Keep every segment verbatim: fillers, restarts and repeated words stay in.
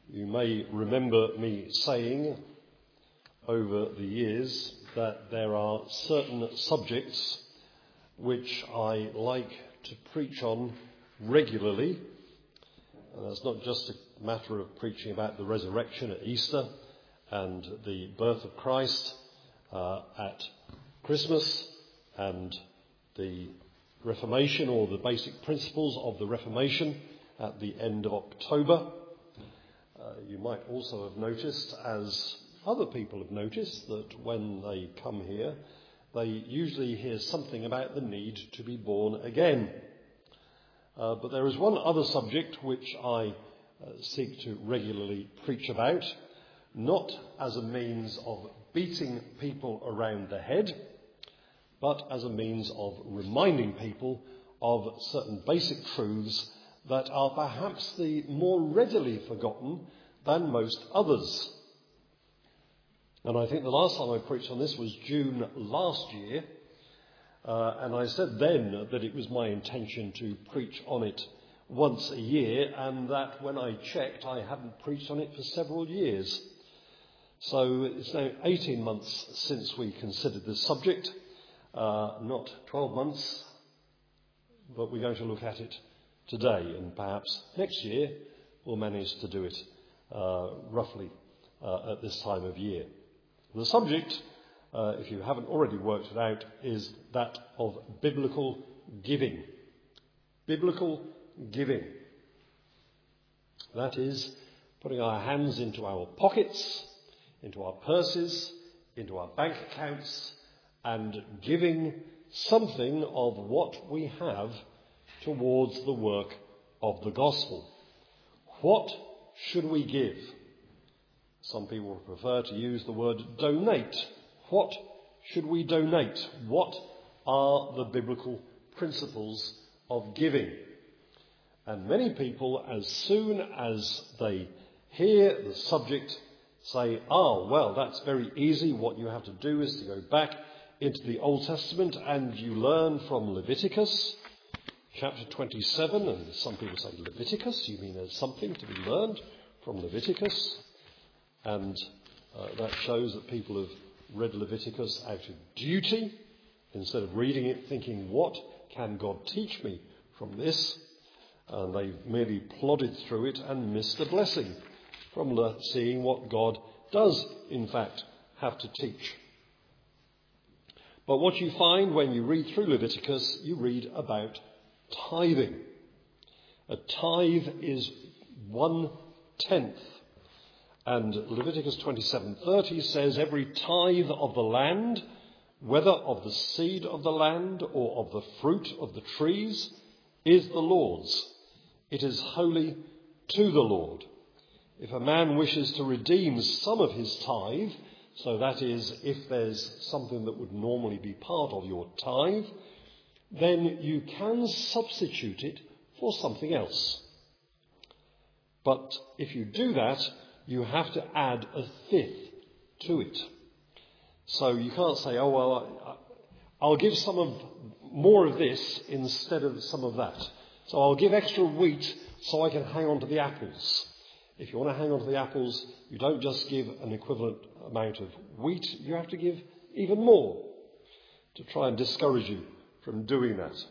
You may remember me saying over the years that there are certain subjects which I like to preach on regularly. And it's not just a matter of preaching about the resurrection at Easter and the birth of Christ uh, at Christmas and the Reformation, or the basic principles of the Reformation at the end of October. Uh, you might also have noticed, as other people have noticed, that when they come here, they usually hear something about the need to be born again. Uh, but there is one other subject which I uh, seek to regularly preach about, not as a means of beating people around the head, but as a means of reminding people of certain basic truths that are perhaps the more readily forgotten than most others. And I think the last time I preached on this was June last year, uh, and I said then that it was my intention to preach on it once a year, and that when I checked I hadn't preached on it for several years. So it's now eighteen months since we considered this subject. Uh, not twelve months, but we're going to look at it today, and perhaps next year we'll manage to do it uh, roughly uh, at this time of year. The subject, uh, if you haven't already worked it out, is that of biblical giving. Biblical giving. That is, putting our hands into our pockets, into our purses, into our bank accounts, and giving something of what we have towards the work of the gospel. What should we give? Some people prefer to use the word donate. What should we donate? What are the biblical principles of giving? And many people, as soon as they hear the subject, say, oh, well, that's very easy. What you have to do is to go back into the Old Testament and you learn from Leviticus chapter twenty-seven, and some people say Leviticus, you mean there's something to be learned from Leviticus? And uh, that shows that people have read Leviticus out of duty instead of reading it thinking, what can God teach me from this? And they've merely plodded through it and missed a blessing from le- seeing what God does in fact have to teach. But what you find when you read through Leviticus, you read about tithing. A tithe is one-tenth. And Leviticus twenty-seven thirty says, every tithe of the land, whether of the seed of the land or of the fruit of the trees, is the Lord's. It is holy to the Lord. If a man wishes to redeem some of his tithe, so that is, if there's something that would normally be part of your tithe, then you can substitute it for something else. But if you do that, you have to add a fifth to it. So you can't say, oh, well, I'll give some of more of this instead of some of that. So I'll give extra wheat so I can hang on to the apples. If you want to hang on to the apples, you don't just give an equivalent amount of wheat, you have to give even more to try and discourage you from doing that.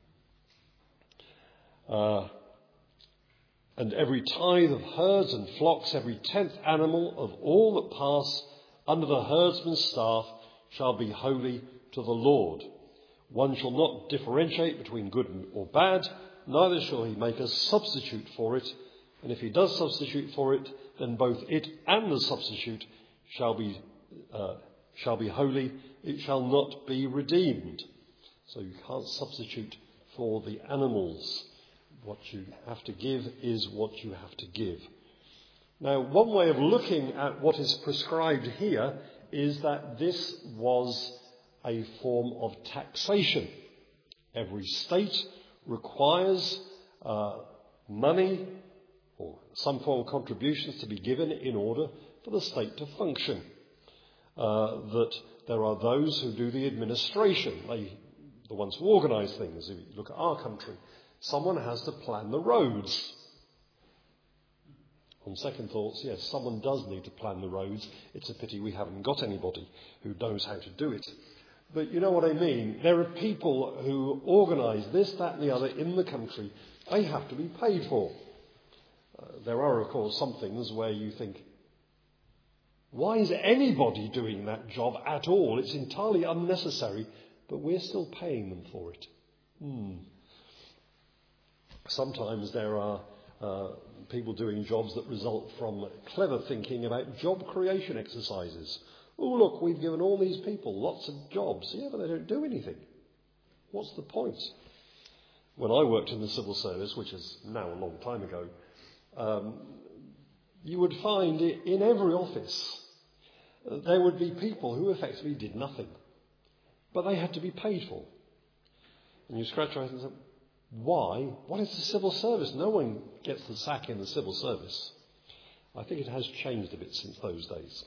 Uh, and every tithe of herds and flocks, every tenth animal of all that pass under the herdsman's staff shall be holy to the Lord. One shall not differentiate between good or bad, neither shall he make a substitute for it. And if he does substitute for it, then both it and the substitute shall be uh, shall be holy. It shall not be redeemed. So you can't substitute for the animals. What you have to give is what you have to give. Now, one way of looking at what is prescribed here is that this was a form of taxation. Every state requires uh, money or some form of contributions to be given in order for the state to function. Uh, that there are those who do the administration, they, the ones who organise things. If you look at our country, someone has to plan the roads. On second thoughts, yes, someone does need to plan the roads. It's a pity we haven't got anybody who knows how to do it. But you know what I mean? There are people who organise this, that and the other in the country. They have to be paid for. Uh, there are, of course, some things where you think, why is anybody doing that job at all? It's entirely unnecessary, but we're still paying them for it. Hmm. Sometimes there are uh, people doing jobs that result from clever thinking about job creation exercises. Oh, look, we've given all these people lots of jobs. Yeah, but they don't do anything. What's the point? When I worked in the civil service, which is now a long time ago, um, you would find in every office uh, there would be people who effectively did nothing. But they had to be paid for. And you scratch your head and say, why? What is the civil service? No one gets the sack in the civil service. I think it has changed a bit since those days.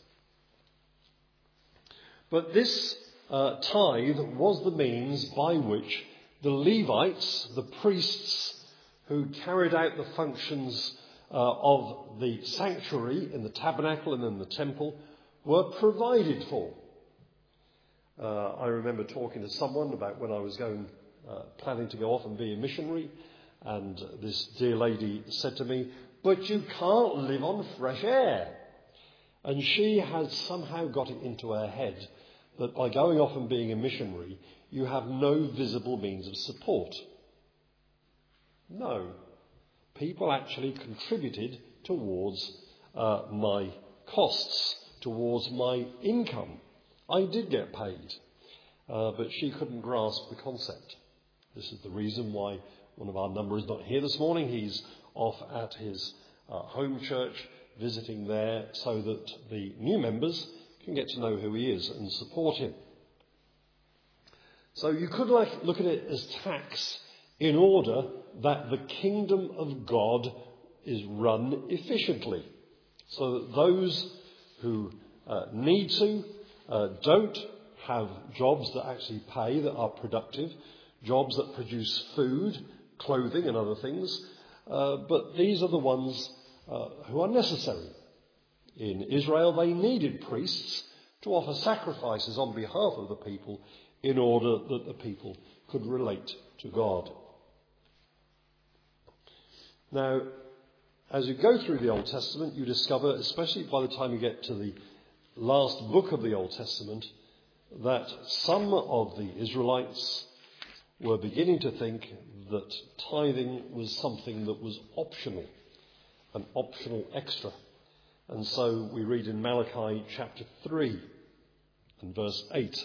But this uh, tithe was the means by which the Levites, the priests who carried out the functions uh, of the sanctuary in the tabernacle and in the temple, were provided for. Uh, I remember talking to someone about when I was going, uh, planning to go off and be a missionary, and this dear lady said to me, but you can't live on fresh air. And she had somehow got it into her head that by going off and being a missionary, you have no visible means of support. No. People actually contributed towards uh, my costs, towards my income. I did get paid, uh, but she couldn't grasp the concept. This is the reason why one of our number is not here this morning. He's off at his uh, home church, visiting there so that the new members can get to know who he is and support him. So you could like, look at it as tax in order that the kingdom of God is run efficiently, so that those who uh, need to uh, don't have jobs that actually pay, that are productive, jobs that produce food, clothing and other things, uh, but these are the ones uh, who are necessary. In Israel, they needed priests to offer sacrifices on behalf of the people in order that the people could relate to God. Now, as you go through the Old Testament, you discover, especially by the time you get to the last book of the Old Testament, that some of the Israelites were beginning to think that tithing was something that was optional, an optional extra. And so we read in Malachi chapter three and verse eight.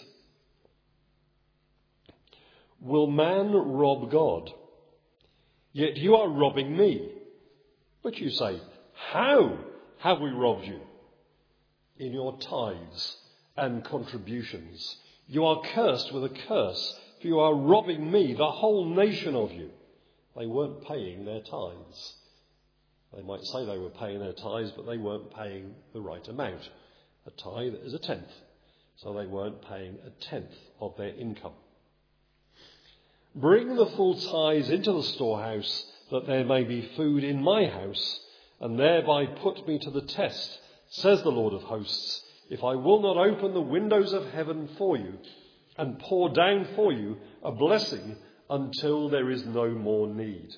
Will man rob God? Yet you are robbing me. But you say, how have we robbed you? In your tithes and contributions. You are cursed with a curse, for you are robbing me, the whole nation of you. They weren't paying their tithes. They might say they were paying their tithes, but they weren't paying the right amount. A tithe is a tenth, so they weren't paying a tenth of their income. Bring the full tithes into the storehouse, that there may be food in my house, and thereby put me to the test, says the Lord of hosts, if I will not open the windows of heaven for you, and pour down for you a blessing until there is no more need.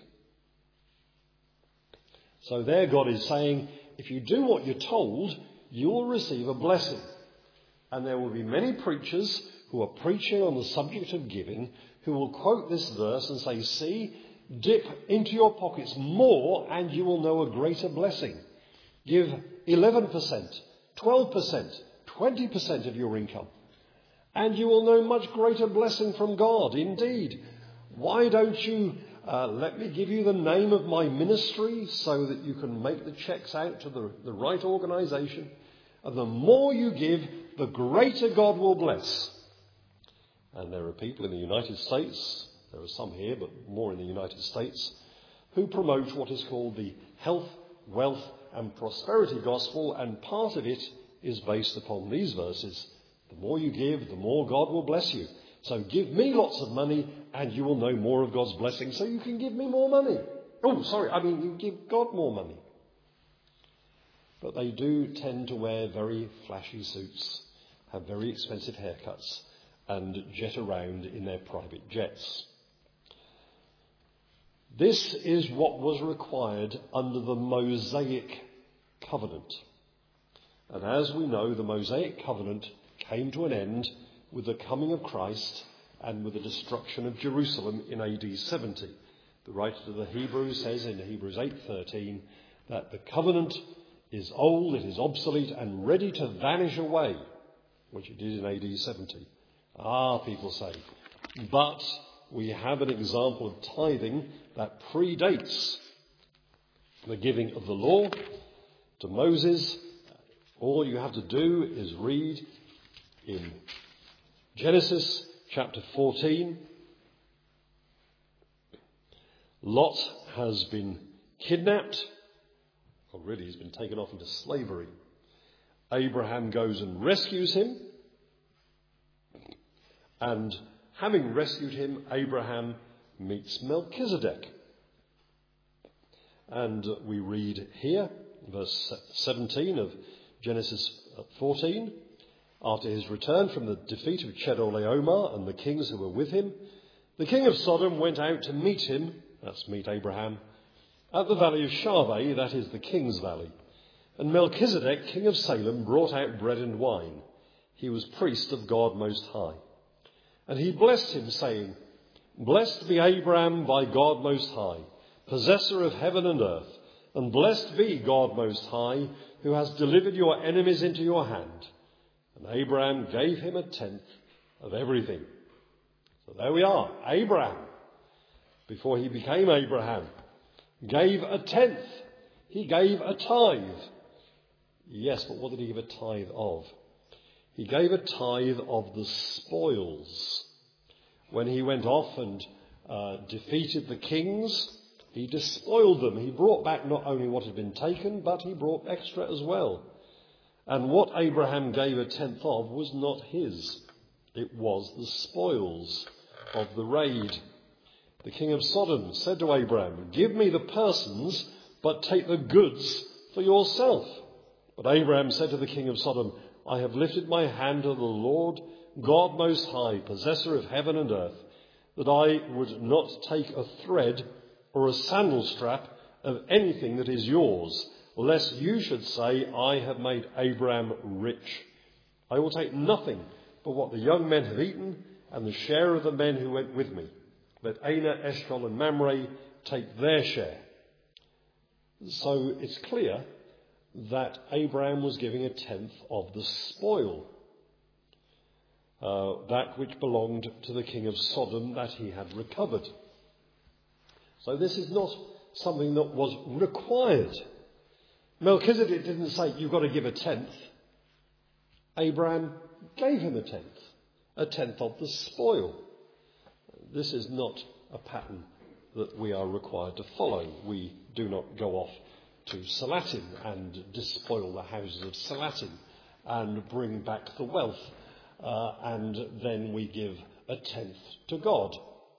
So there God is saying, if you do what you're told, you will receive a blessing. And there will be many preachers who are preaching on the subject of giving who will quote this verse and say, see, dip into your pockets more and you will know a greater blessing. Give eleven percent, twelve percent, twenty percent of your income, and you will know much greater blessing from God. Indeed, why don't you uh, let me give you the name of my ministry so that you can make the checks out to the, the right organisation? And the more you give, the greater God will bless. And there are people in the United States, there are some here, but more in the United States, who promote what is called the health, wealth and prosperity gospel, and part of it is based upon these verses. The more you give, the more God will bless you. So give me lots of money and you will know more of God's blessing, so you can give me more money. Oh, sorry, I mean you give God more money. but they do tend to wear very flashy suits, have very expensive haircuts, and jet around in their private jets. This is what was required under the Mosaic covenant. And as we know, the Mosaic covenant came to an end with the coming of Christ and with the destruction of Jerusalem in A D seventy. The writer to the Hebrews says in Hebrews eight thirteen that the covenant is old, it is obsolete and ready to vanish away, which it did in A D seventy. Ah, people say, but we have an example of tithing that predates the giving of the law to Moses. All you have to do is read in Genesis chapter fourteen. Lot has been kidnapped, or really he's been taken off into slavery. Abraham goes and rescues him, and having rescued him, Abraham meets Melchizedek. And we read here, verse seventeen of Genesis fourteen, after his return from the defeat of Chedorlaomer and the kings who were with him, the king of Sodom went out to meet him, that's meet Abraham, at the valley of Shaveh, that is the king's valley. And Melchizedek, king of Salem, brought out bread and wine. He was priest of God Most High. And he blessed him, saying, Blessed be Abraham by God Most High, possessor of heaven and earth, and blessed be God Most High, who has delivered your enemies into your hand. And Abraham gave him a tenth of everything. So there we are. Abraham, before he became Abraham, gave a tenth. He gave a tithe. Yes, but what did he give a tithe of? He gave a tithe of the spoils. When he went off and uh, defeated the kings, he despoiled them. He brought back not only what had been taken, but he brought extra as well. And what Abraham gave a tenth of was not his. It was the spoils of the raid. The king of Sodom said to Abraham, Give me the persons, but take the goods for yourself. But Abraham said to the king of Sodom, I have lifted my hand to the Lord, God Most High, possessor of heaven and earth, that I would not take a thread or a sandal strap of anything that is yours, lest you should say, I have made Abraham rich. I will take nothing but what the young men have eaten and the share of the men who went with me. Let Aner, Eshcol and Mamre take their share. So it's clear that Abraham was giving a tenth of the spoil, uh, that which belonged to the king of Sodom that he had recovered. So this is not something that was required. Melchizedek didn't say, you've got to give a tenth. Abraham gave him a tenth, a tenth of the spoil. This is not a pattern that we are required to follow. We do not go off to Salatin and despoil the houses of Salatin and bring back the wealth, uh, and then we give a tenth to God.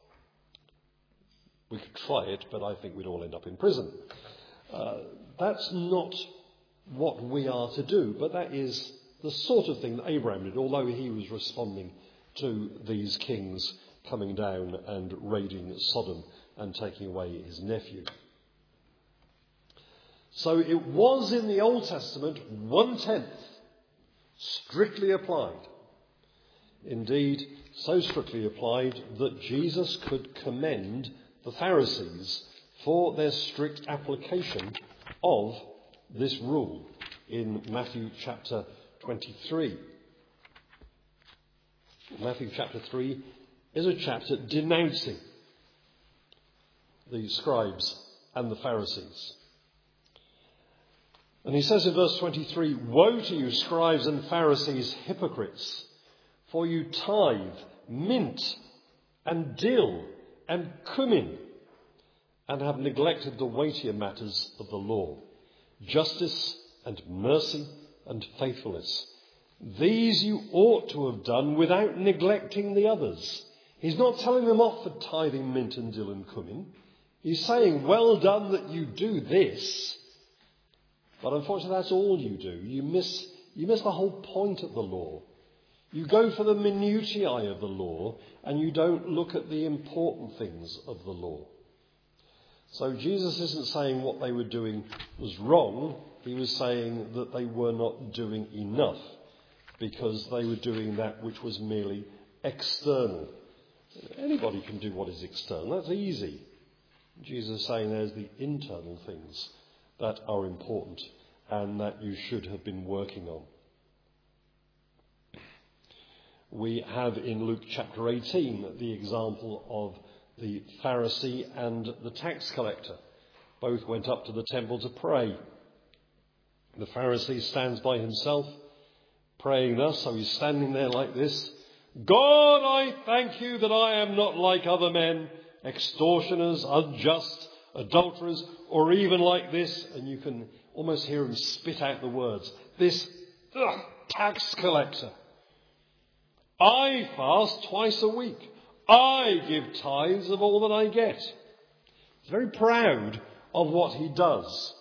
We could try it, but I think we'd all end up in prison. Uh, that's not what we are to do, but that is the sort of thing that Abraham did, although he was responding to these kings coming down and raiding Sodom and taking away his nephew. So it was in the Old Testament one-tenth strictly applied. Indeed, so strictly applied that Jesus could commend the Pharisees for their strict application of this rule in Matthew chapter twenty-three. Matthew chapter three is a chapter denouncing the scribes and the Pharisees. And he says in verse twenty-three, Woe to you, scribes and Pharisees, hypocrites, for you tithe mint and dill and cumin, and have neglected the weightier matters of the law, justice and mercy and faithfulness. These you ought to have done without neglecting the others. He's not telling them off for tithing mint and dill and cumin. He's saying, well done that you do this, But unfortunately, that's all you do. You miss, you miss the whole point of the law. You go for the minutiae of the law, and you don't look at the important things of the law. So Jesus isn't saying what they were doing was wrong. He was saying that they were not doing enough, because they were doing that which was merely external. Anybody can do what is external. That's easy. Jesus is saying there's the internal things that are important and that you should have been working on. We have in Luke chapter eighteen the example of the Pharisee and the tax collector. Both went up to the temple to pray. The Pharisee stands by himself, praying thus, so he's standing there like this. God, I thank you that I am not like other men, extortioners, unjust, adulterers, or even like this. And you can almost hear him spit out the words. This ugh, tax collector. I fast twice a week. I give tithes of all that I get. He's very proud of what he does.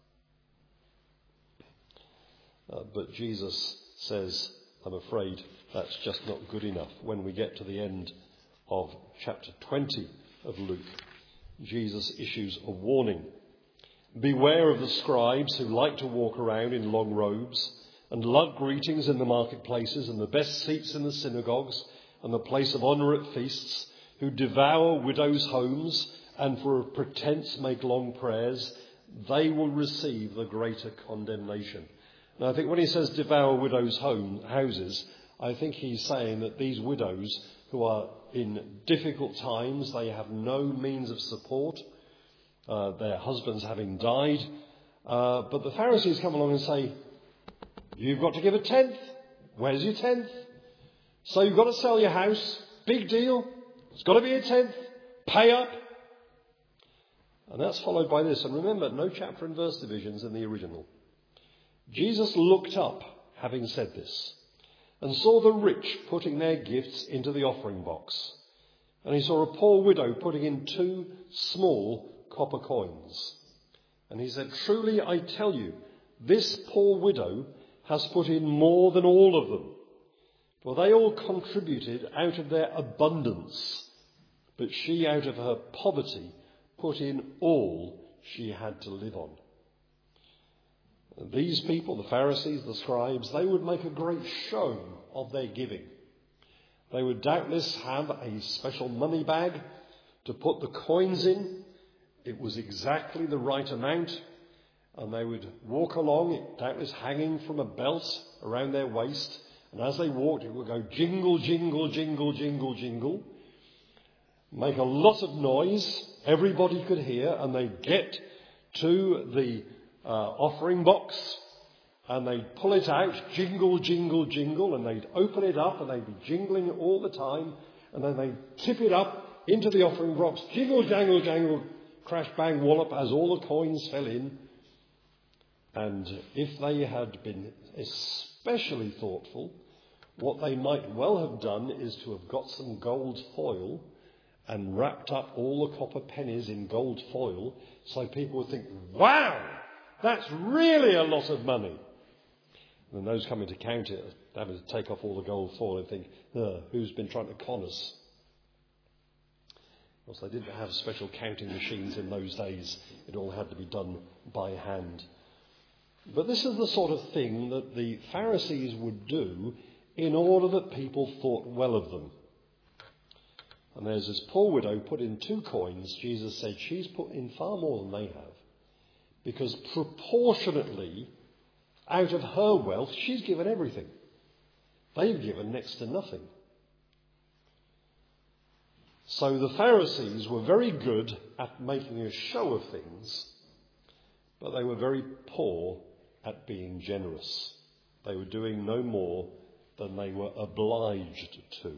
Uh, but Jesus says, I'm afraid that's just not good enough. When we get to the end of chapter twenty of Luke, Jesus issues a warning. Beware of the scribes who like to walk around in long robes and love greetings in the marketplaces and the best seats in the synagogues and the place of honour at feasts, who devour widows' homes and for a pretence make long prayers. They will receive the greater condemnation. Now, I think when he says devour widows' home, houses, I think he's saying that these widows who are in difficult times, they have no means of support, uh, their husbands having died, uh, but the Pharisees come along and say, you've got to give a tenth. Where's your tenth? So you've got to sell your house. Big deal. It's got to be a tenth. Pay up. And that's followed by this. And remember, no chapter and verse divisions in the original. Jesus looked up, having said this, and saw the rich putting their gifts into the offering box. And he saw a poor widow putting in two small copper coins. And he said, truly I tell you, this poor widow has put in more than all of them. For they all contributed out of their abundance, but she out of her poverty put in all she had to live on. These people, the Pharisees, the scribes, they would make a great show of their giving. They would doubtless have a special money bag to put the coins in. It was exactly the right amount. And they would walk along, it doubtless hanging from a belt around their waist. And as they walked, it would go jingle, jingle, jingle, jingle, jingle. Make a lot of noise. Everybody could hear. And they'd get to the uh, offering box. And they'd pull it out, jingle, jingle, jingle. And they'd open it up and they'd be jingling it all the time. And then they'd tip it up into the offering box. Jingle, jangle, jangle, crash, bang, wallop as all the coins fell in. And if they had been especially thoughtful, what they might well have done is to have got some gold foil and wrapped up all the copper pennies in gold foil so people would think, wow, that's really a lot of money. And those coming to count it, having to take off all the gold foil and think, oh, who's been trying to con us? Of course, they didn't have special counting machines in those days. It all had to be done by hand. But this is the sort of thing that the Pharisees would do in order that people thought well of them. And there's this poor widow put in two coins. Jesus said she's put in far more than they have, because proportionately, out of her wealth, she's given everything. They've given next to nothing. So the Pharisees were very good at making a show of things, but they were very poor at being generous. They were doing no more than they were obliged to.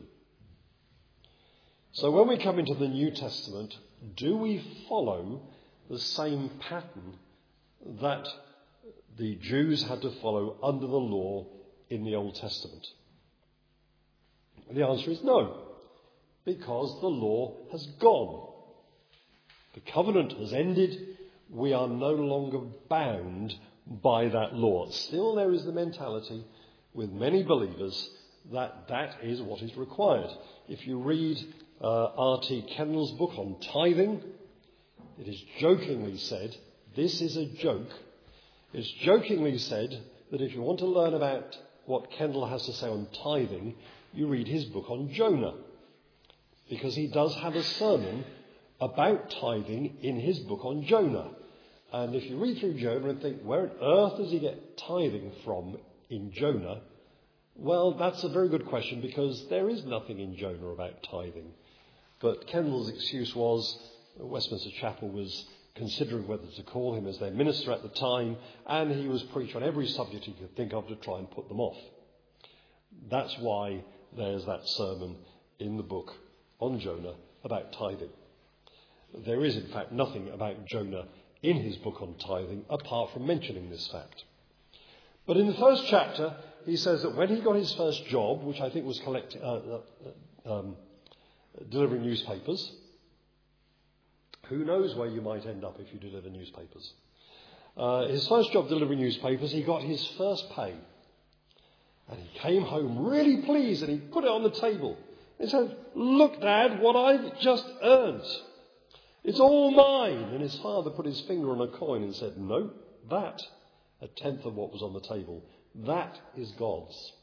So when we come into the New Testament, do we follow the same pattern that the Jews had to follow under the law in the Old Testament? The answer is no, because the law has gone. The covenant has ended. We are no longer bound by that law. Still there is the mentality with many believers that that is what is required. If you read uh, R T Kendall's book on tithing, it is jokingly said, this is a joke, it's jokingly said that if you want to learn about what Kendall has to say on tithing, you read his book on Jonah. Because he does have a sermon about tithing in his book on Jonah. And if you read through Jonah and think, where on earth does he get tithing from in Jonah? Well, that's a very good question, because there is nothing in Jonah about tithing. But Kendall's excuse was Westminster Chapel was considering whether to call him as their minister at the time, and he was preached on every subject he could think of to try and put them off. That's why there's that sermon in the book on Jonah about tithing. There is, in fact, nothing about Jonah in his book on tithing apart from mentioning this fact. But in the first chapter, he says that when he got his first job, which I think was collecting, uh, uh, um, delivering newspapers, who knows where you might end up if you deliver newspapers. Uh, his first job delivering newspapers, he got his first pay. And he came home really pleased and he put it on the table. He said, "Look, Dad, what I've just earned. It's all mine." And his father put his finger on a coin and said, "No, that, a tenth of what was on the table, that is God's."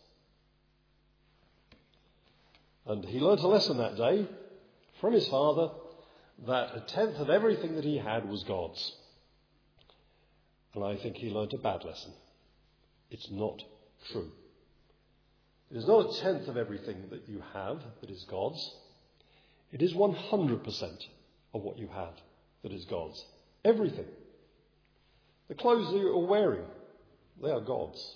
And he learnt a lesson that day from his father that a tenth of everything that he had was God's. And I think he learnt a bad lesson. It's not true. It is not a tenth of everything that you have that is God's. It is one hundred percent of what you have that is God's. Everything. The clothes that you are wearing, they are God's.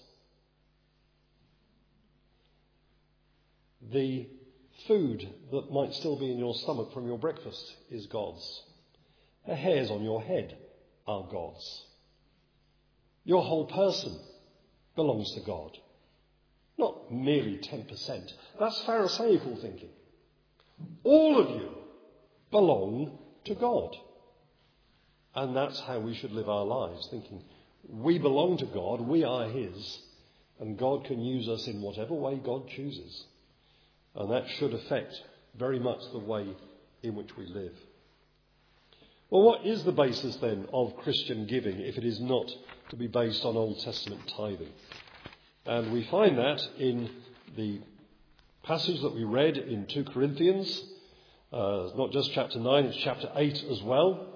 The food that might still be in your stomach from your breakfast is God's. The hairs on your head are God's. Your whole person belongs to God. Not merely ten percent. That's Pharisaical thinking. All of you belong to God. And that's how we should live our lives, thinking we belong to God, we are his, and God can use us in whatever way God chooses. And that should affect very much the way in which we live. Well, what is the basis then of Christian giving if it is not to be based on Old Testament tithing? And we find that in the passage that we read in two Corinthians. Uh, not just chapter nine, it's chapter eight as well.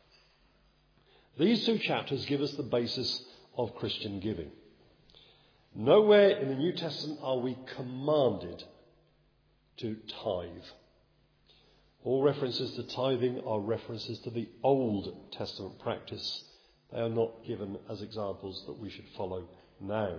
These two chapters give us the basis of Christian giving. Nowhere in the New Testament are we commanded to tithe. All references to tithing are references to the Old Testament practice. They are not given as examples that we should follow now.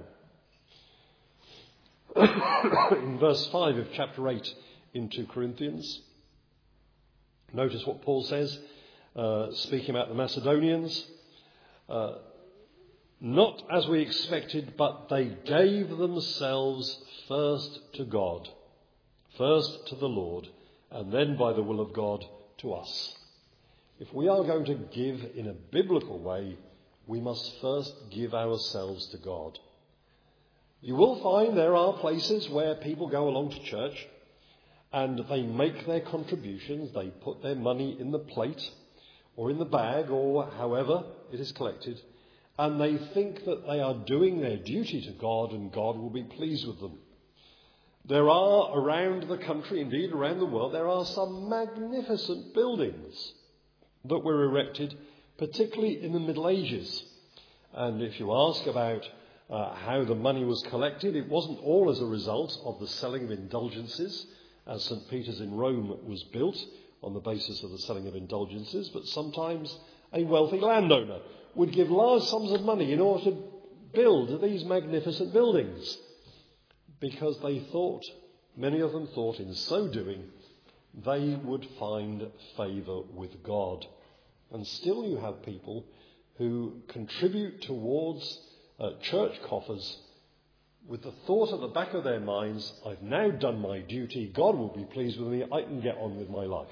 In verse five of chapter eight in two Corinthians, notice what Paul says, uh, speaking about the Macedonians. Uh, Not as we expected, but they gave themselves first to God, first to the Lord, and then by the will of God to us. If we are going to give in a biblical way, we must first give ourselves to God. You will find there are places where people go along to church and they make their contributions, they put their money in the plate or in the bag or however it is collected, and they think that they are doing their duty to God and God will be pleased with them. There are around the country, indeed around the world, there are some magnificent buildings that were erected, particularly in the Middle Ages. And if you ask about uh, how the money was collected, it wasn't all as a result of the selling of indulgences, as Saint Peter's in Rome was built on the basis of the selling of indulgences, but sometimes a wealthy landowner would give large sums of money in order to build these magnificent buildings, because they thought, many of them thought in so doing, they would find favour with God. And still you have people who contribute towards uh, church coffers with the thought at the back of their minds, I've now done my duty, God will be pleased with me, I can get on with my life.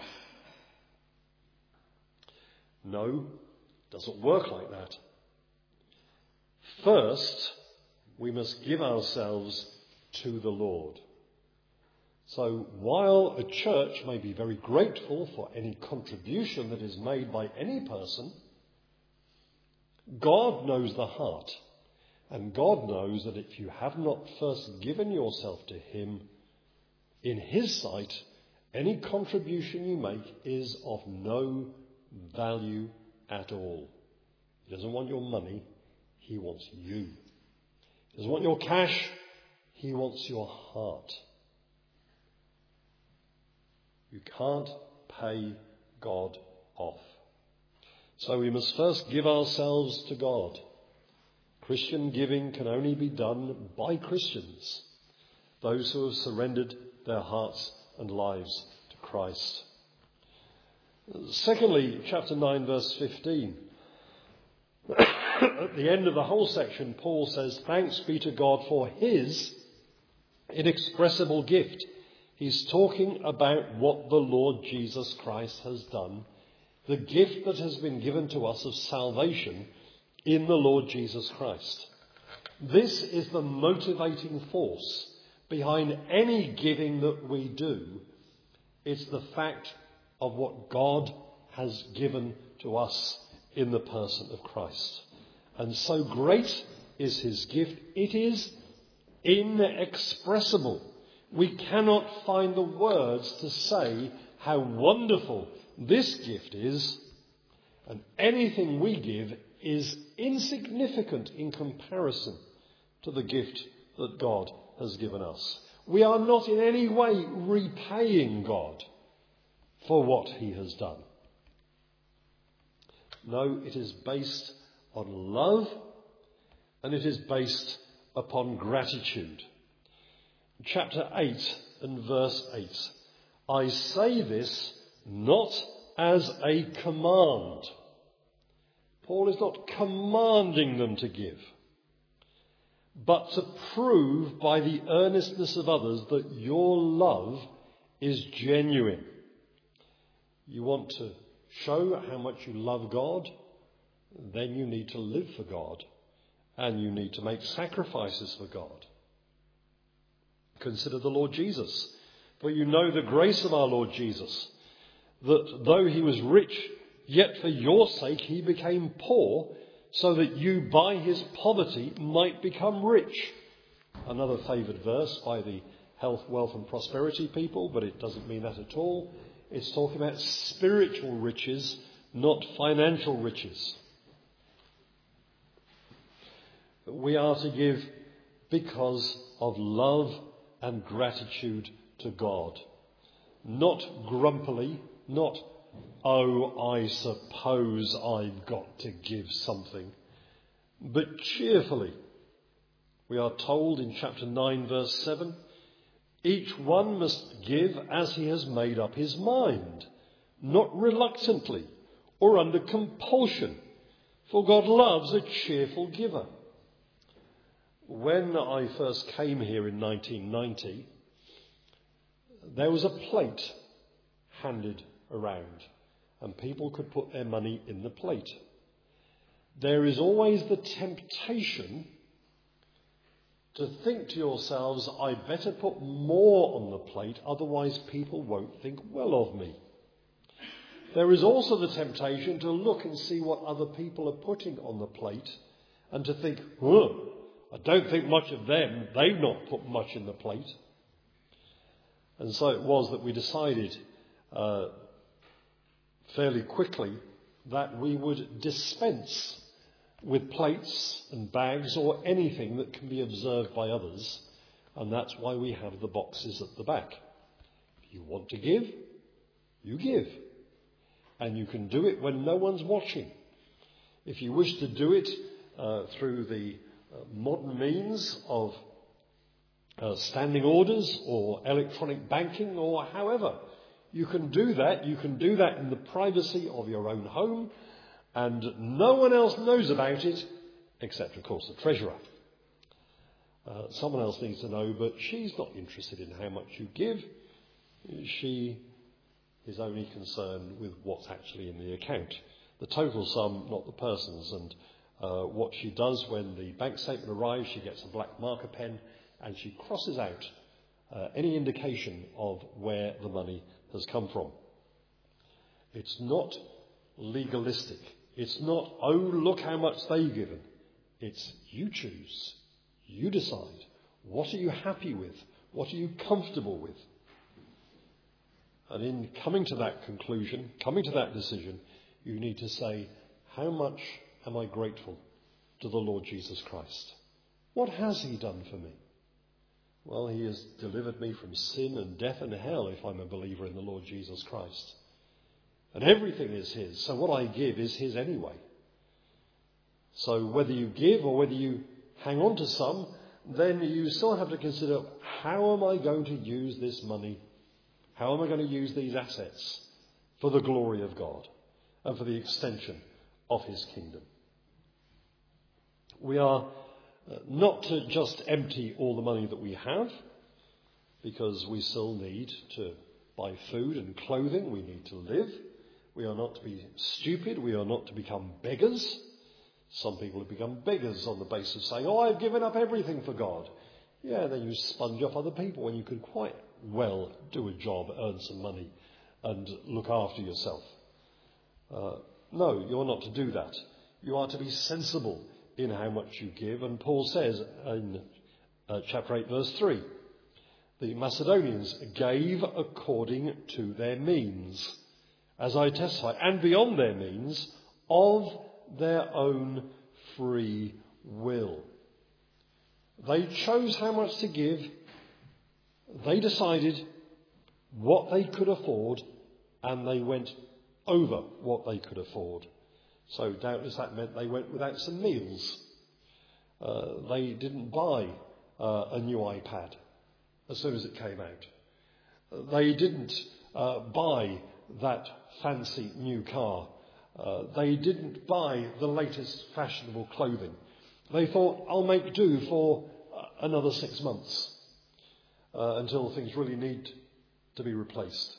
No, it doesn't work like that. First, we must give ourselves to the Lord. So while a church may be very grateful for any contribution that is made by any person, God knows the heart. And God knows that if you have not first given yourself to him, in his sight, any contribution you make is of no value at all. He doesn't want your money, he wants you. He doesn't want your cash, he wants your heart. You can't pay God off. So we must first give ourselves to God. Christian giving can only be done by Christians, those who have surrendered their hearts and lives to Christ. Secondly, chapter nine, verse fifteen. At the end of the whole section, Paul says, "Thanks be to God for his inexpressible gift." He's talking about what the Lord Jesus Christ has done, the gift that has been given to us of salvation in the Lord Jesus Christ. This is the motivating force behind any giving that we do. It's the fact of what God has given to us in the person of Christ. And so great is his gift, it is inexpressible. We cannot find the words to say how wonderful this gift is, and anything we give is insignificant in comparison to the gift that God has given us. We are not in any way repaying God for what he has done. No, it is based on love, and it is based upon gratitude. Chapter eight and verse eight. "I say this not as a command." Paul is not commanding them to give, but to prove by the earnestness of others that your love is genuine. You want to show how much you love God, then you need to live for God, and you need to make sacrifices for God. Consider the Lord Jesus, for you know the grace of our Lord Jesus, that though he was rich, yet for your sake he became poor, so that you by his poverty might become rich. Another favoured verse by the health, wealth and prosperity people, but it doesn't mean that at all. It's talking about spiritual riches, not financial riches. We are to give because of love and gratitude to God. Not grumpily, not, "Oh, I suppose I've got to give something," but cheerfully. We are told in chapter nine, verse seven, "Each one must give as he has made up his mind, not reluctantly or under compulsion, for God loves a cheerful giver." When I first came here in nineteen ninety, there was a plate handed around, and people could put their money in the plate. There is always the temptation to think to yourselves, "I better put more on the plate, otherwise people won't think well of me." There is also the temptation to look and see what other people are putting on the plate and to think, "Whoa, I don't think much of them. They've not put much in the plate." And so it was that we decided uh, fairly quickly that we would dispense with plates and bags or anything that can be observed by others. And that's why we have the boxes at the back. If you want to give, you give. And you can do it when no one's watching. If you wish to do it uh, through the uh, modern means of uh, standing orders or electronic banking or however, you can do that. You can do that in the privacy of your own home, and no one else knows about it, except, of course, the treasurer. Uh, someone else needs to know, but she's not interested in how much you give. She is only concerned with what's actually in the account. The total sum, not the person's. And Uh, what she does when the bank statement arrives, she gets a black marker pen and she crosses out uh, any indication of where the money has come from. It's not legalistic. It's not, oh, look how much they've given. It's you choose. You decide. What are you happy with? What are you comfortable with? And in coming to that conclusion, coming to that decision, you need to say, how much am I grateful to the Lord Jesus Christ? What has he done for me? Well, he has delivered me from sin and death and hell if I'm a believer in the Lord Jesus Christ. And everything is his, so what I give is his anyway. So whether you give or whether you hang on to some, then you still have to consider, how am I going to use this money? How am I going to use these assets for the glory of God and for the extension of his kingdom? We are not to just empty all the money that we have, because we still need to buy food and clothing. We need to live. We are not to be stupid. We are not to become beggars. Some people have become beggars on the basis of saying, oh, I've given up everything for God. Yeah, then you sponge off other people when you could quite well do a job, earn some money and look after yourself. Uh, no, you're not to do that. You are to be sensible in how much you give. And Paul says in uh, chapter eight, verse three, the Macedonians gave according to their means, as I testify, and beyond their means, of their own free will. They chose how much to give. They decided what they could afford, and they went over what they could afford. So doubtless that meant they went without some meals. Uh, they didn't buy uh, a new iPad as soon as it came out. They didn't uh, buy that fancy new car. Uh, they didn't buy the latest fashionable clothing. They thought, I'll make do for uh, another six months uh, until things really need to be replaced.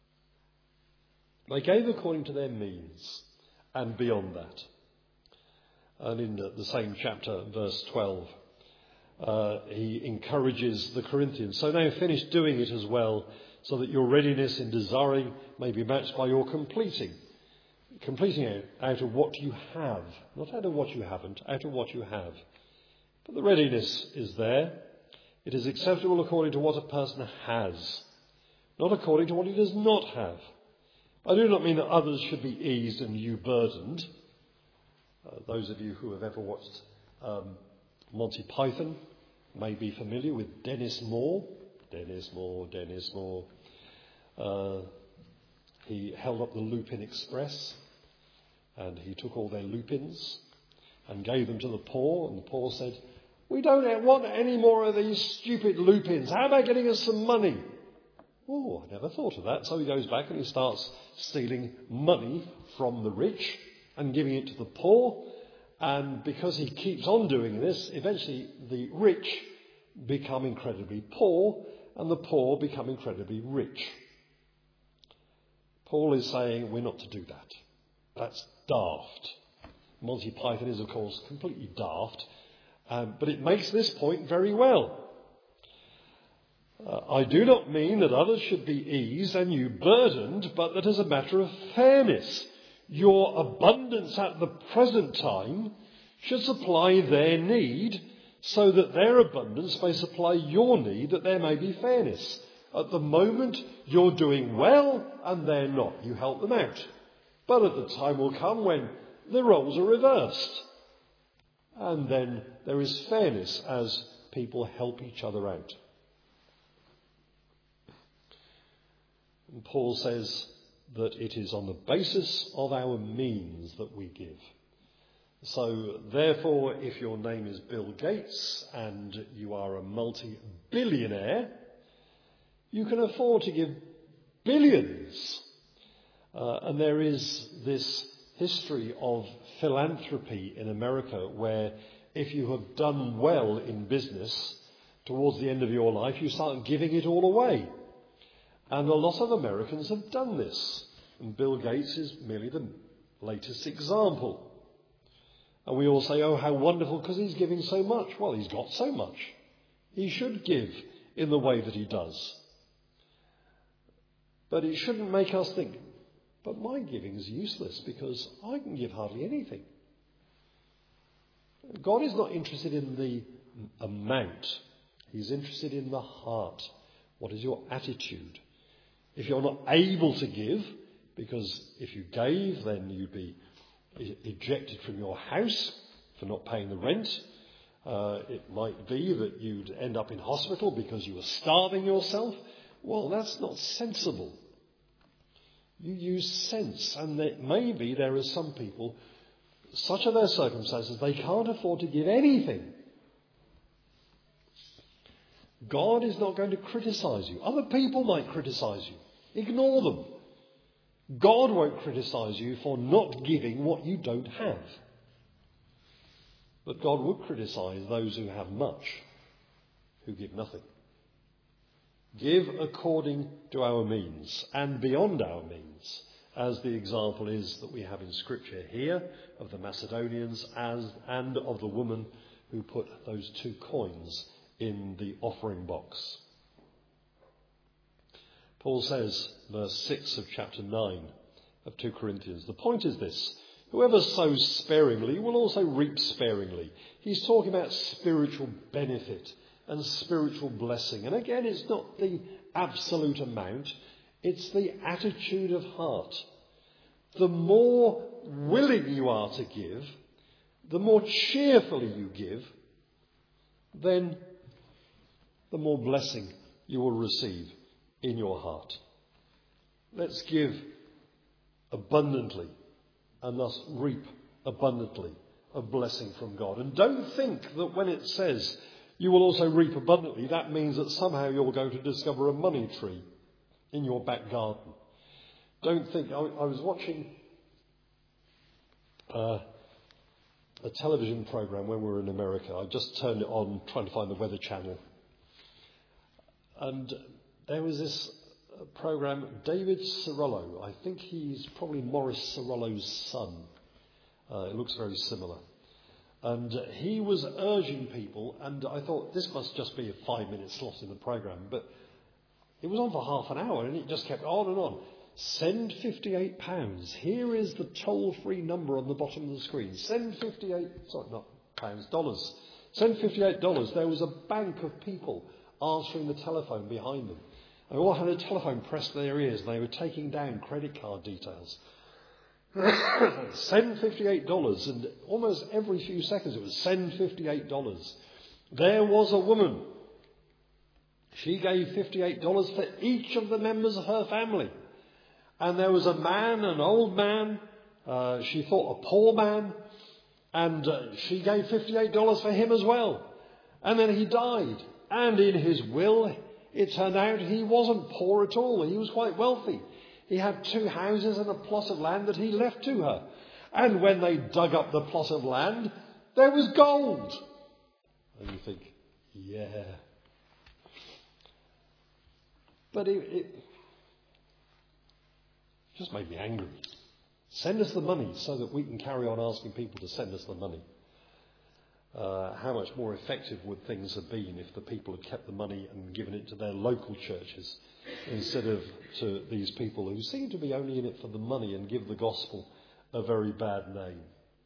They gave according to their means and beyond that. And in the same chapter, verse twelve, uh, he encourages the Corinthians. So now finish doing it as well, so that your readiness in desiring may be matched by your completing. Completing out, out of what you have. Not out of what you haven't, out of what you have. But the readiness is there. It is acceptable according to what a person has, not according to what he does not have. I do not mean that others should be eased and you burdened. Uh, those of you who have ever watched um, Monty Python may be familiar with Dennis Moore. Dennis Moore, Dennis Moore. Uh, he held up the Lupin Express, and he took all their lupins and gave them to the poor, and the poor said, we don't want any more of these stupid lupins. How about getting us some money? Oh, I never thought of that. So he goes back and he starts stealing money from the rich and giving it to the poor. And because he keeps on doing this, eventually the rich become incredibly poor and the poor become incredibly rich. Paul is saying we're not to do that. That's daft. Monty Python is, of course, completely daft. Um, but it makes this point very well. Uh, I do not mean that others should be eased and you burdened, but that as a matter of fairness, your abundance at the present time should supply their need, so that their abundance may supply your need, that there may be fairness. At the moment, you're doing well and they're not. You help them out. But at the time will come when the roles are reversed. And then there is fairness as people help each other out. And Paul says that it is on the basis of our means that we give. So, therefore, if your name is Bill Gates and you are a multi-billionaire, you can afford to give billions. Uh, and there is this history of philanthropy in America where if you have done well in business, towards the end of your life, you start giving it all away. And a lot of Americans have done this. And Bill Gates is merely the latest example. And we all say, oh, how wonderful, because he's giving so much. Well, he's got so much. He should give in the way that he does. But it shouldn't make us think, but my giving is useless because I can give hardly anything. God is not interested in the amount. He's interested in the heart. What is your attitude? If you're not able to give, because if you gave, then you'd be ejected from your house for not paying the rent. Uh, it might be that you'd end up in hospital because you were starving yourself. Well, that's not sensible. You use sense, and that maybe there are some people, such are their circumstances, they can't afford to give anything. God is not going to criticize you. Other people might criticize you. Ignore them. God won't criticize you for not giving what you don't have. But God would criticize those who have much, who give nothing. Give according to our means and beyond our means, as the example is that we have in Scripture here of the Macedonians as, and of the woman who put those two coins in the offering box. Paul says, verse six of chapter nine of Second Corinthians, the point is this: whoever sows sparingly will also reap sparingly. He's talking about spiritual benefit and spiritual blessing. And again, it's not the absolute amount, it's the attitude of heart. The more willing you are to give, the more cheerfully you give, then the more blessing you will receive in your heart. Let's give abundantly and thus reap abundantly a blessing from God. And don't think that when it says you will also reap abundantly, that means that somehow you're going to discover a money tree in your back garden. Don't think, I, I was watching uh, a television program when we were in America. I just turned it on trying to find the Weather Channel. And there was this program, David Cirillo. I think he's probably Morris Cirillo's son. Uh, it looks very similar. And he was urging people, and I thought this must just be a five-minute slot in the program, but it was on for half an hour, and it just kept on and on. Send fifty-eight pounds. Here is the toll-free number on the bottom of the screen. Send fifty-eight, sorry, not pounds, dollars. Send fifty-eight dollars. There was a bank of people answering the telephone behind them. They all had a telephone pressed to their ears, and they were taking down credit card details. Send fifty-eight dollars, and almost every few seconds it was send fifty-eight dollars. There was a woman. She gave fifty-eight dollars for each of the members of her family. And there was a man, an old man, uh, she thought a poor man, and uh, she gave fifty-eight dollars for him as well. And then he died. And in his will, it turned out he wasn't poor at all. He was quite wealthy. He had two houses and a plot of land that he left to her. And when they dug up the plot of land, there was gold. And you think, yeah. But it, it just made me angry. Send us the money so that we can carry on asking people to send us the money. Uh, how much more effective would things have been if the people had kept the money and given it to their local churches instead of to these people who seem to be only in it for the money and give the gospel a very bad name.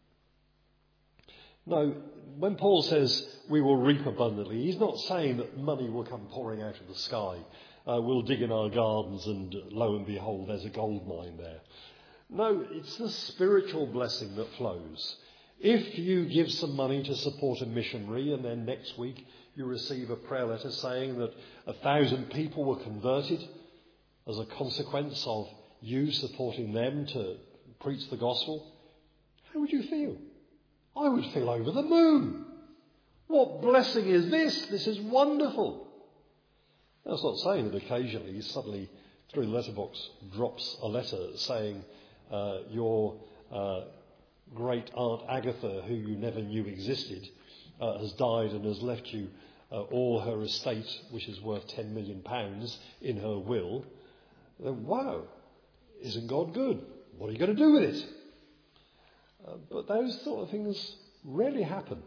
No, when Paul says we will reap abundantly, he's not saying that money will come pouring out of the sky. Uh, we'll dig in our gardens and lo and behold, there's a gold mine there. No, it's the spiritual blessing that flows. If you give some money to support a missionary and then next week you receive a prayer letter saying that a thousand people were converted as a consequence of you supporting them to preach the gospel, how would you feel? I would feel over the moon. What blessing is this? This is wonderful. That's not saying that occasionally suddenly through the letterbox drops a letter saying uh, your uh, great aunt Agatha, who you never knew existed, uh, has died and has left you uh, all her estate, which is worth ten million pounds, in her will. Then, wow, isn't God good? What are you going to do with it? Uh, but those sort of things rarely happen.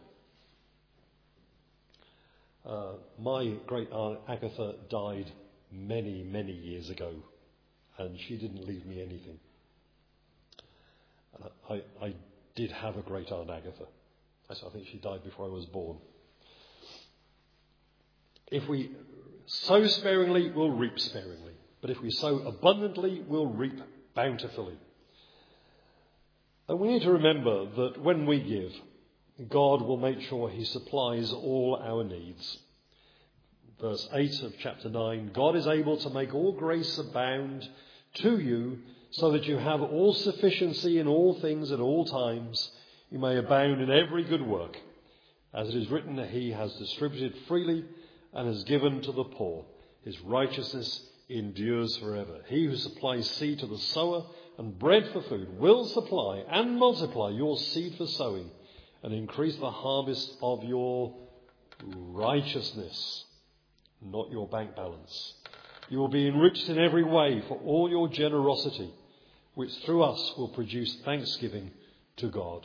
Uh, my great aunt Agatha died many, many years ago, and she didn't leave me anything. Uh, I, I did have a great aunt Agatha. I think she died before I was born. If we sow sparingly, we'll reap sparingly. But if we sow abundantly, we'll reap bountifully. And we need to remember that when we give, God will make sure he supplies all our needs. Verse eight of chapter nine, God is able to make all grace abound to you, so that you have all sufficiency in all things at all times. You may abound in every good work. As it is written, he has distributed freely and has given to the poor. His righteousness endures forever. He who supplies seed to the sower and bread for food will supply and multiply your seed for sowing and increase the harvest of your righteousness, not your bank balance. You will be enriched in every way for all your generosity, which through us will produce thanksgiving to God.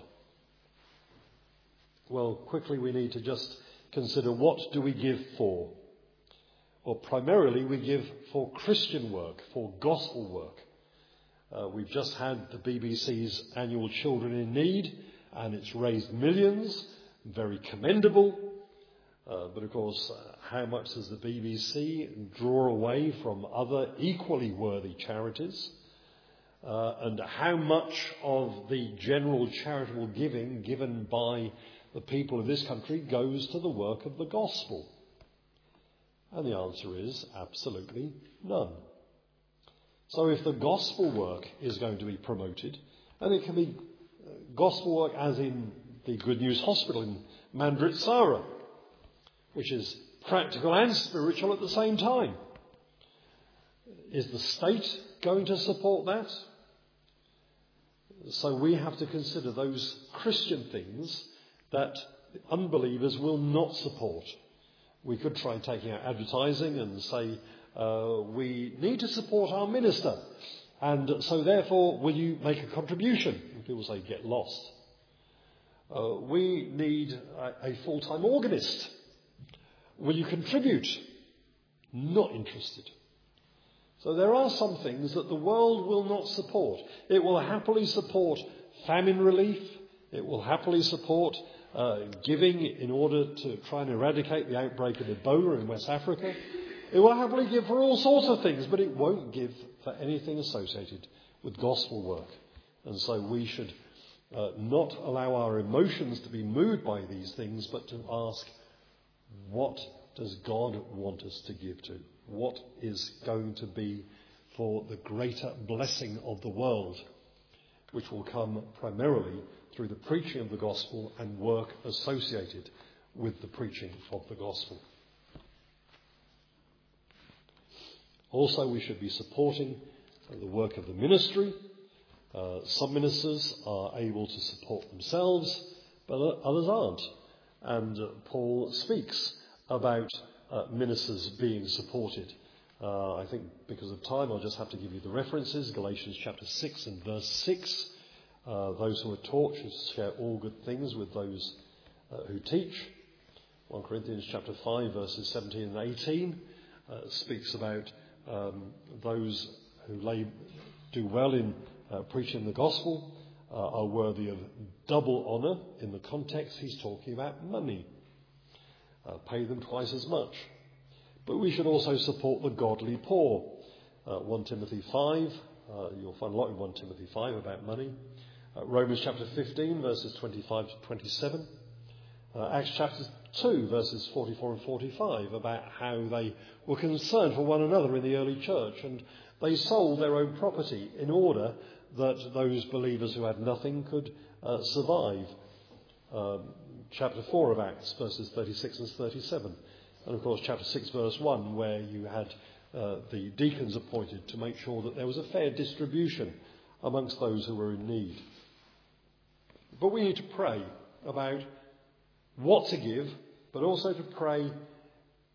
Well, quickly we need to just consider, what do we give for? Well, primarily we give for Christian work, for gospel work. Uh, we've just had the B B C's annual Children in Need, and it's raised millions, very commendable. Uh, but of course, uh, how much does the B B C draw away from other equally worthy charities? Uh, and how much of the general charitable giving given by the people of this country goes to the work of the gospel? And the answer is absolutely none. So if the gospel work is going to be promoted, and it can be gospel work as in the Good News Hospital in Mandritsara, which is practical and spiritual at the same time, is the state going to support that? So we have to consider those Christian things that unbelievers will not support. We could try taking out advertising and say, uh, we need to support our minister, and so therefore will you make a contribution? And people say, get lost. Uh, we need a, a full-time organist. Will you contribute? Not interested. So there are some things that the world will not support. It will happily support famine relief. It will happily support uh, giving in order to try and eradicate the outbreak of Ebola in West Africa. It will happily give for all sorts of things, but it won't give for anything associated with gospel work. And so we should uh, not allow our emotions to be moved by these things, but to ask, what does God want us to give to? What is going to be for the greater blessing of the world, which will come primarily through the preaching of the gospel and work associated with the preaching of the gospel. Also, we should be supporting the work of the ministry. Uh, some ministers are able to support themselves, but others aren't. And uh, Paul speaks about uh, ministers being supported. Uh, I think because of time, I'll just have to give you the references. Galatians chapter six and verse six. Uh, those who are taught should share all good things with those uh, who teach. First Corinthians chapter five, verses seventeen and eighteen uh, speaks about um, those who lay, do well in uh, preaching the gospel uh, are worthy of double honour. In the context, he's talking about money. Uh, pay them twice as much. But we should also support the godly poor. Uh, First Timothy five, uh, you'll find a lot in First Timothy five about money. Uh, Romans chapter fifteen, verses twenty-five to twenty-seven. Uh, Acts chapter two, verses forty-four and forty-five, about how they were concerned for one another in the early church, and they sold their own property in order that those believers who had nothing could uh, survive. Um, chapter four of Acts, verses thirty-six and thirty-seven. And of course chapter six, verse one, where you had uh, the deacons appointed to make sure that there was a fair distribution amongst those who were in need. But we need to pray about what to give, but also to pray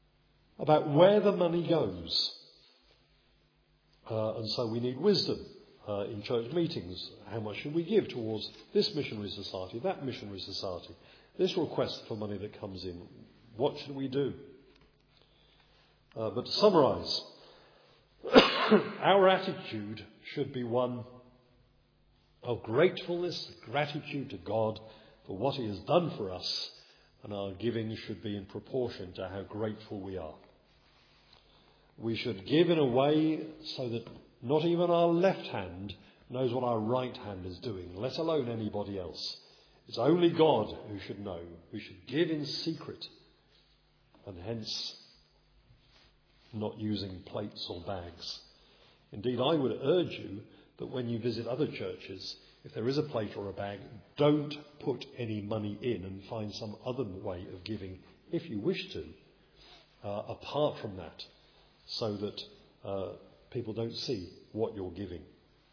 about where the money goes. Uh, and so we need wisdom uh, in church meetings. How much should we give towards this missionary society, that missionary society? This request for money that comes in, what should we do? Uh, but to summarise, our attitude should be one of gratefulness, gratitude to God for what he has done for us, and our giving should be in proportion to how grateful we are. We should give in a way so that not even our left hand knows what our right hand is doing, let alone anybody else. It's only God who should know. We should give in secret, and hence not using plates or bags. Indeed, I would urge you that when you visit other churches, if there is a plate or a bag, don't put any money in and find some other way of giving, if you wish to, uh, apart from that, so that uh, people don't see what you're giving.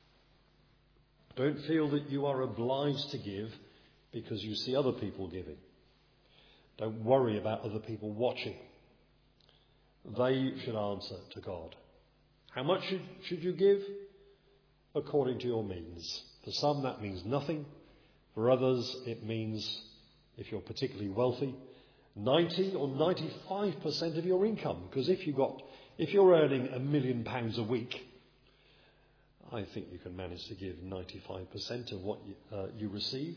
Don't feel that you are obliged to give because you see other people giving. Don't worry about other people watching. They should answer to God. How much should, should you give? According to your means. For some that means nothing. For others it means, if you're particularly wealthy, ninety or ninety-five percent of your income. Because if you got, if you're earning a million pounds a week, I think you can manage to give ninety-five percent of what you, uh, you receive.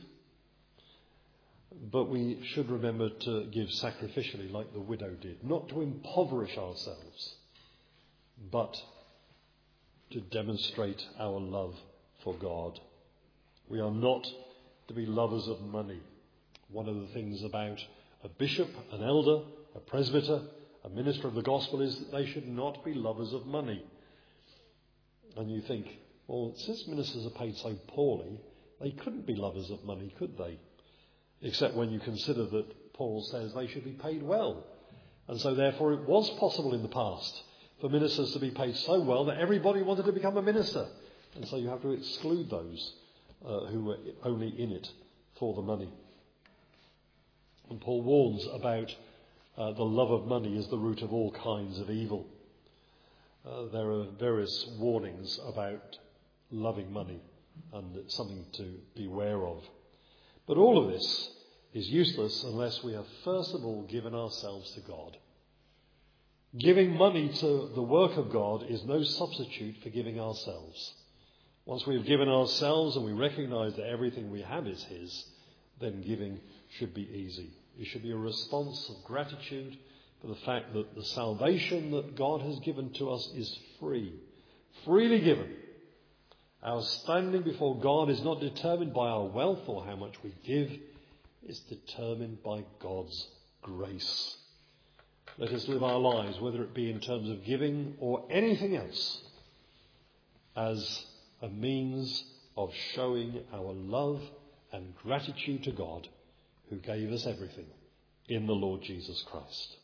But we should remember to give sacrificially like the widow did, not to impoverish ourselves, but to demonstrate our love for God. We are not to be lovers of money. One of the things about a bishop, an elder, a presbyter, a minister of the gospel is that they should not be lovers of money. And you think, well, since ministers are paid so poorly, they couldn't be lovers of money, could they? Except when you consider that Paul says they should be paid well. And so therefore it was possible in the past for ministers to be paid so well that everybody wanted to become a minister. And so you have to exclude those uh, who were only in it for the money. And Paul warns about uh, the love of money is the root of all kinds of evil. Uh, there are various warnings about loving money, and it's something to beware of. But all of this is useless unless we have first of all given ourselves to God. Giving money to the work of God is no substitute for giving ourselves. Once we have given ourselves and we recognise that everything we have is his, then giving should be easy. It should be a response of gratitude for the fact that the salvation that God has given to us is free, freely given. Our standing before God is not determined by our wealth or how much we give. It's determined by God's grace. Let us live our lives, whether it be in terms of giving or anything else, as a means of showing our love and gratitude to God, who gave us everything in the Lord Jesus Christ.